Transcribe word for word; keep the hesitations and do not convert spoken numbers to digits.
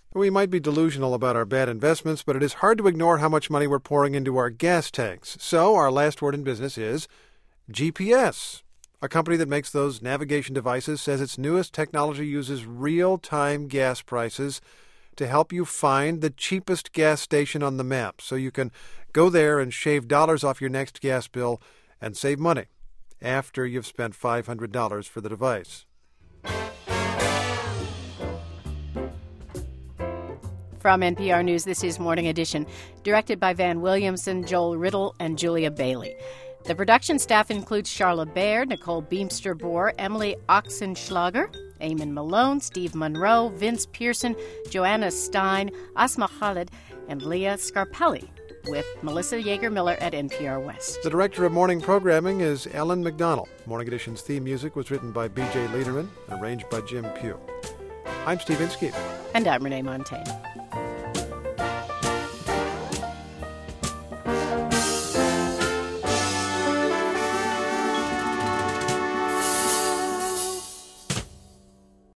We might be delusional about our bad investments, but it is hard to ignore how much money we're pouring into our gas tanks. So our last word in business is G P S. A company that makes those navigation devices says its newest technology uses real-time gas prices to help you find the cheapest gas station on the map, so you can go there and shave dollars off your next gas bill and save money after you've spent five hundred dollars for the device. From N P R News, this is Morning Edition, directed by Van Williamson, Joel Riddle, and Julia Bailey. The production staff includes Charla Baird, Nicole Beamster-Bohr, Emily Oxenschlager, Eamon Malone, Steve Monroe, Vince Pearson, Joanna Stein, Asma Khalid, and Leah Scarpelli, with Melissa Yeager-Miller at N P R West. The director of morning programming is Ellen McDonald. Morning Edition's theme music was written by B J Lederman and arranged by Jim Pugh. I'm Steve Inskeep. And I'm Renee Montagne.